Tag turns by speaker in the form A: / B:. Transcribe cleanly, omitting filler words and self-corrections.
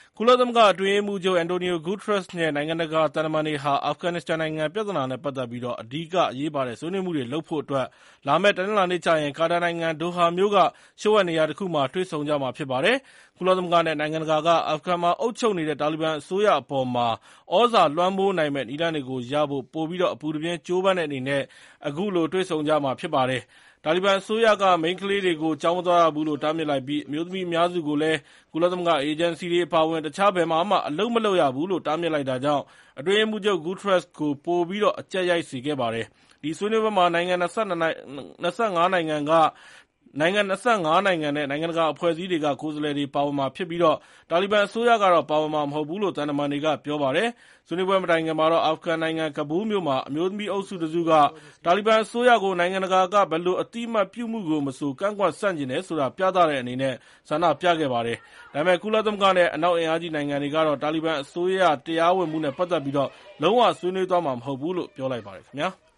A: ကုလသမဂ္ဂအတွင်းရေးမှူးချုပ် Antonio Guterres နဲ့ နိုင်ငံတကာသံတမန်တွေဟာ အာဖဂန်နစ္စတန်နိုင်ငံပြဿနာနဲ့ပတ်သက်ပြီး အဓိကအရေးပါတဲ့ဆွေးနွေးမှုတွေလုပ်ဖို့အတွက် လာမယ့်တနင်္လာနေ့ကျရင် ကာတာနိုင်ငံ ဒိုဟာမြို့က လျှို့ဝှက်နေရာတခုမှာ တွေ့ဆုံကြမှာဖြစ်ပါတယ်။ ကုလသမဂ္ဂနဲ့ နိုင်ငံတကာက အာဖဂန်မှာအုပ်ချုပ်နေတဲ့ တာလီဘန်အစိုးရအပေါ်မှာ သြဇာလွှမ်းမိုးနိုင်မယ့်နည်းလမ်းတွေကိုရဖို့ ပိုပြီးအပူတပြင်းကြိုးပမ်းတဲ့အနေနဲ့ အခုလိုတွေ့ဆုံကြမှာဖြစ်ပါတယ်။ တာလီဘန်အစိုးရက မိန်းကလေးတွေကို ကျောင်းမသွားရဘူးလို့ တားမြစ်လိုက်ပြီး အမျိုးသမီးအများစုကိုလည်း ကုလသမဂ္ဂအေဂျင်စီတွေအပါအဝင် တခြားဘယ်မှာမှ အလုပ်မလုပ်ရဘူးလို့ တားမြစ်လိုက်တာကြောင့် အတွင်းရေးမှူးချုပ် Guterres ကို ပိုပြီးအကျပ်ရိုက်စေခဲ့ပါတယ်။ ဒီဆွေးနွေးပွဲမှာ နိုင်ငံ ၂၅ နိုင်ငံနဲ့ နိုင်ငံတကာအဖွဲ့အစည်းတွေက ကိုယ်စားလှယ်တွေပါဝင်မှာဖြစ်ပြီး တာလီဘန်အစိုးရကတော့ ပါဝင်မှာမဟုတ်ဘူးလို့ သံတမန်တွေကပြောပါတယ်။ ဆွေးနွေးပွဲမတိုင်ခင်မှာတော့ အာဖဂန်နိုင်ငံ ကဘူးလ်မြို့မှာ အမျိုးသမီးအုပ်စုတစုက တာလီဘန်အစိုးရကို နိုင်ငံတကာက ဘယ်လိုအသိအမှတ်ပြုမှုကိုမဆို ကန့်ကွက်ဆန့်ကျင်တယ်ဆိုတာ ပြသတဲ့အနေနဲ့ ဆန္ဒပြခဲ့ပါတယ်။ ဒါပေမဲ့ ကုလသမဂ္ဂနဲ့ အနောက်အင်အားကြီးနိုင်ငံတွေကတော့ တာလီဘန်အစိုးရတရားဝင်မှုနဲ့ပတ်သက်ပြီး လုံးဝဆွေးနွေးသွားမှာမဟုတ်ဘူးလို့ ပြောလိုက်ပါတယ်ခင်ဗျာ။